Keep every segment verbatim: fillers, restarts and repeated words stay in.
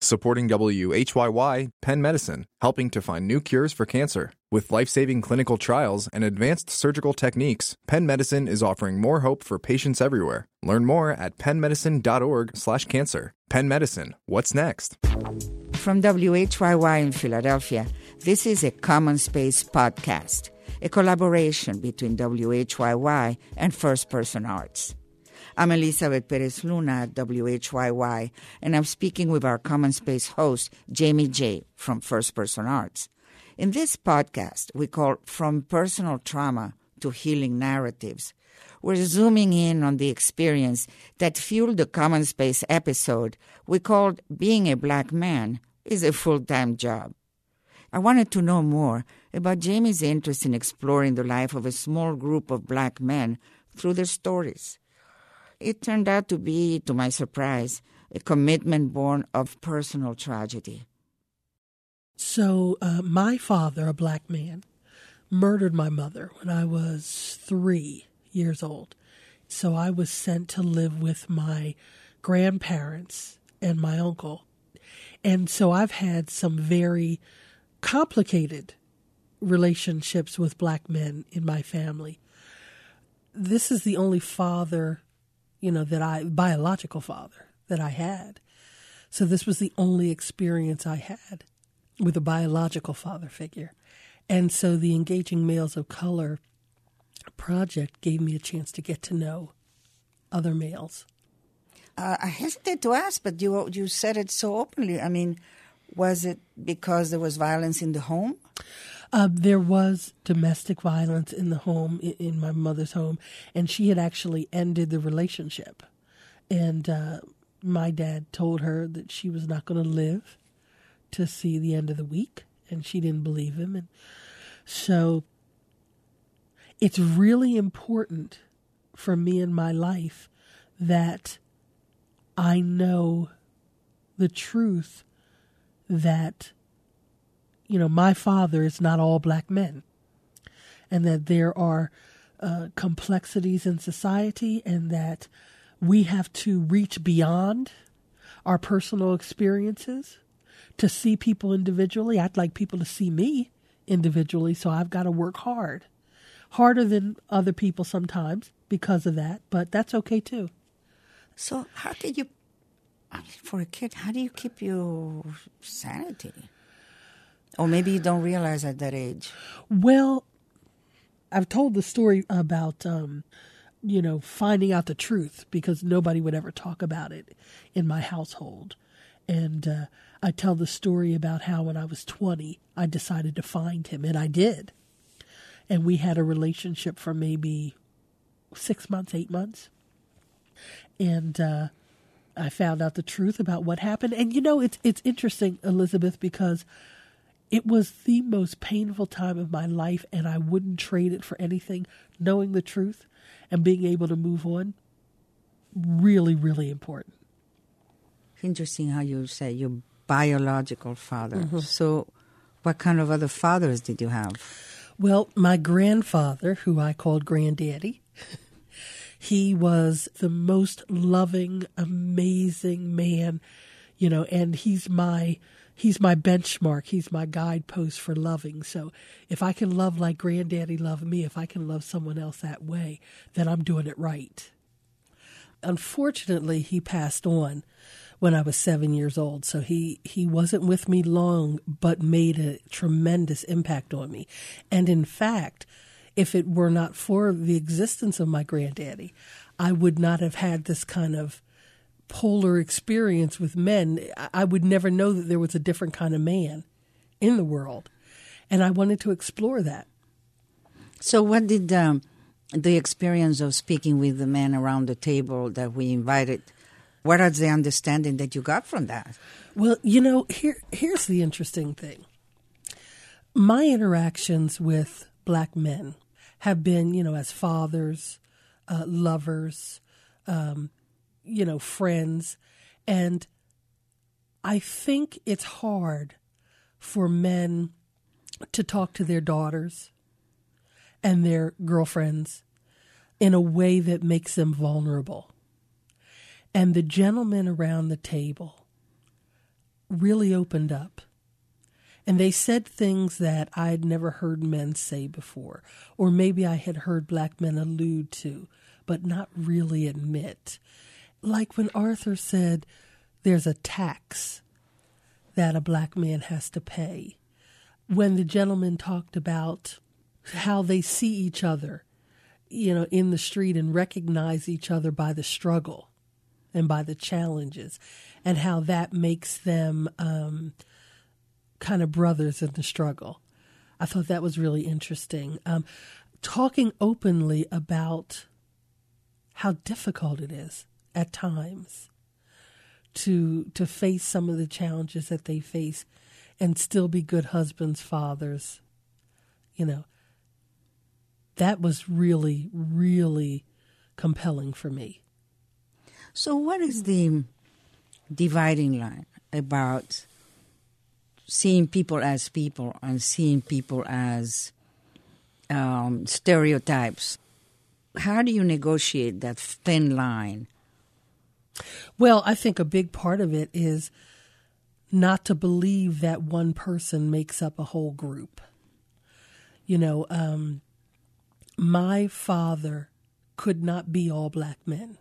Supporting W H Y Y, Penn Medicine, helping to find new cures for cancer. With life-saving clinical trials and advanced surgical techniques, Penn Medicine is offering more hope for patients everywhere. Learn more at pennmedicine.org slash cancer. Penn Medicine, what's next? From W H Y Y in Philadelphia, this is a Common Space podcast, a collaboration between W H Y Y and First Person Arts. I'm Elizabeth Perez Luna at W H Y Y, and I'm speaking with our Common Space host, Jamie J. from First Person Arts. In this podcast, we call From Personal Trauma to Healing Narratives. We're zooming in on the experience that fueled the Common Space episode we called Being a Black Man is a Full-Time Job. I wanted to know more about Jamie's interest in exploring the life of a small group of black men through their stories. It turned out to be, to my surprise, a commitment born of personal tragedy. So uh, my father, a black man, murdered my mother when I was three years old. So I was sent to live with my grandparents and my uncle. And so I've had some very complicated relationships with black men in my family. This is the only father, you know, that I, biological father that I had. So this was the only experience I had with a biological father figure. And so the Engaging Males of Color project gave me a chance to get to know other males. Uh, I hesitate to ask, but you you said it so openly. I mean, was it because there was violence in the home? Uh, there was domestic violence in the home, in, in my mother's home, and she had actually ended the relationship. And uh, my dad told her that she was not going to live to see the end of the week, and she didn't believe him. And so it's really important for me in my life that I know the truth that, you know, my father is not all black men, and that there are uh, complexities in society, and that we have to reach beyond our personal experiences to see people individually. I'd like people to see me individually, so I've got to work hard, harder than other people sometimes because of that, but that's okay too. So how did you, I mean, for a kid, how do you keep your sanity? Or maybe you don't realize at that age. Well, I've told the story about, um, you know, finding out the truth because nobody would ever talk about it in my household. And uh, I tell the story about how when I was twenty, I decided to find him, and I did. And we had a relationship for maybe six months, eight months. And uh, I found out the truth about what happened. And, you know, it's it's interesting, Elizabeth, because it was the most painful time of my life, and I wouldn't trade it for anything. Knowing the truth and being able to move on, really, really important. Interesting how you say your biological father. Mm-hmm. So what kind of other fathers did you have? Well, my grandfather, who I called Granddaddy, he was the most loving, amazing man, you know, and he's my he's my benchmark. He's my guidepost for loving. So if I can love like Granddaddy loved me, if I can love someone else that way, then I'm doing it right. Unfortunately, he passed on when I was seven years old. So he, he wasn't with me long, but made a tremendous impact on me. And in fact, if it were not for the existence of my granddaddy, I would not have had this kind of polar experience with men. I would never know that there was a different kind of man in the world. And I wanted to explore that. So what did um, the experience of speaking with the men around the table that we invited, what is the understanding that you got from that? Well, you know, here here's the interesting thing. My interactions with black men have been, you know, as fathers, uh, lovers, um, you know, friends. And I think it's hard for men to talk to their daughters and their girlfriends in a way that makes them vulnerable. And the gentlemen around the table really opened up. And they said things that I had never heard men say before, or maybe I had heard black men allude to, but not really admit. Like when Arthur said there's a tax that a black man has to pay. When the gentleman talked about how they see each other, you know, in the street and recognize each other by the struggle and by the challenges, and how that makes them um, kind of brothers in the struggle. I thought that was really interesting. Um, talking openly about how difficult it is at times to to face some of the challenges that they face and still be good husbands, fathers. You know, that was really, really compelling for me. So what is the dividing line about seeing people as people and seeing people as um, stereotypes? How do you negotiate that thin line? Well, I think a big part of it is not to believe that one person makes up a whole group. You know, um, my father could not be all black men.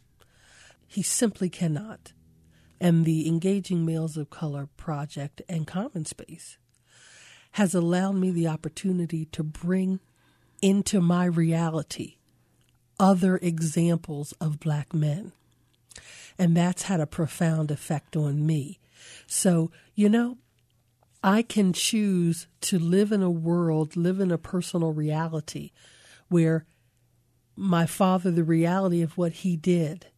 He simply cannot. And the Engaging Males of Color Project and Common Space has allowed me the opportunity to bring into my reality other examples of black men. And that's had a profound effect on me. So, you know, I can choose to live in a world, live in a personal reality where my father, the reality of what he did,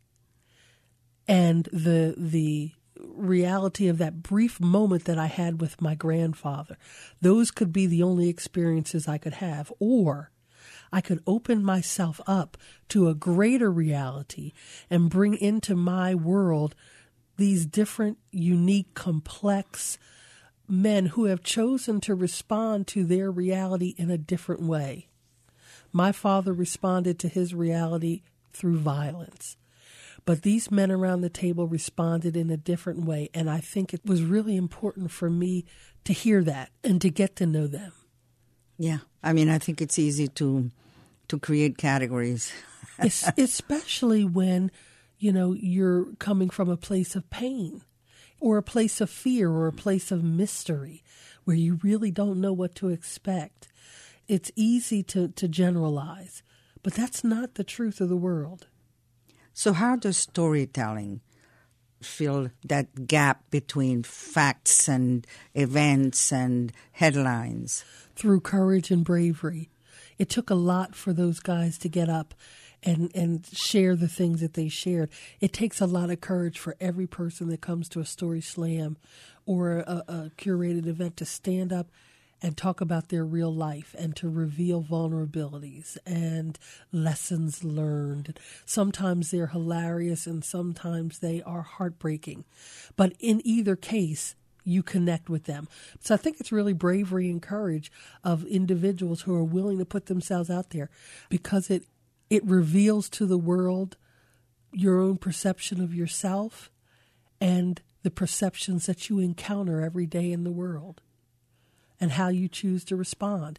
and the the reality of that brief moment that I had with my grandfather, those could be the only experiences I could have. Or I could open myself up to a greater reality and bring into my world these different, unique, complex men who have chosen to respond to their reality in a different way. My father responded to his reality through violence. But these men around the table responded in a different way, and I think it was really important for me to hear that and to get to know them. Yeah, I mean, I think it's easy to to create categories. Es- especially when, you know, you're coming from a place of pain or a place of fear or a place of mystery where you really don't know what to expect. It's easy to, to generalize, but that's not the truth of the world. So how does storytelling fill that gap between facts and events and headlines? Through courage and bravery. It took a lot for those guys to get up and, and share the things that they shared. It takes a lot of courage for every person that comes to a story slam or a, a curated event to stand up and talk about their real life and to reveal vulnerabilities and lessons learned. Sometimes they're hilarious and sometimes they are heartbreaking. But in either case, you connect with them. So I think it's really bravery and courage of individuals who are willing to put themselves out there because it it reveals to the world your own perception of yourself and the perceptions that you encounter every day in the world and how you choose to respond.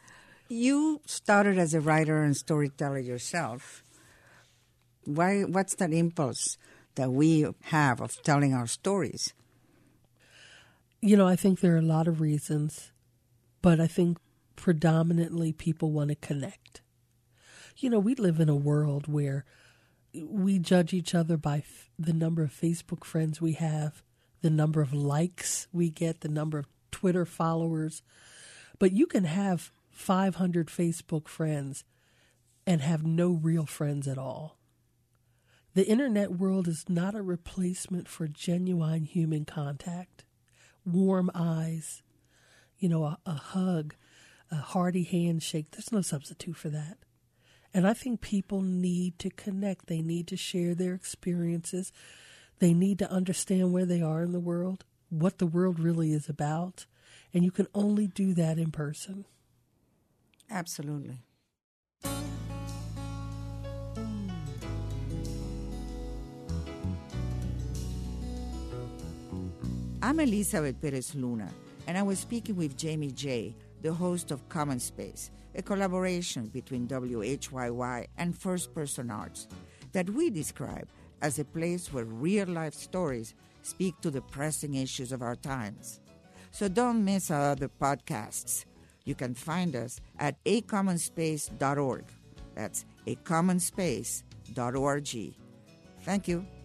You started as a writer and storyteller yourself. Why? What's that impulse that we have of telling our stories? You know, I think there are a lot of reasons, but I think predominantly people want to connect. You know, we live in a world where we judge each other by f- the number of Facebook friends we have, the number of likes we get, the number of Twitter followers. But you can have five hundred Facebook friends and have no real friends at all. The internet world is not a replacement for genuine human contact. Warm eyes, you know, a, a hug, a hearty handshake. There's no substitute for that. And I think people need to connect. They need to share their experiences. They need to understand where they are in the world, what the world really is about. And you can only do that in person. Absolutely. I'm Elizabeth Perez Luna, and I was speaking with Jamie J., the host of Common Space, a collaboration between W H Y Y and First Person Arts that we describe as a place where real-life stories speak to the pressing issues of our times. So don't miss our other podcasts. You can find us at a common space dot org. That's a common space dot org. Thank you.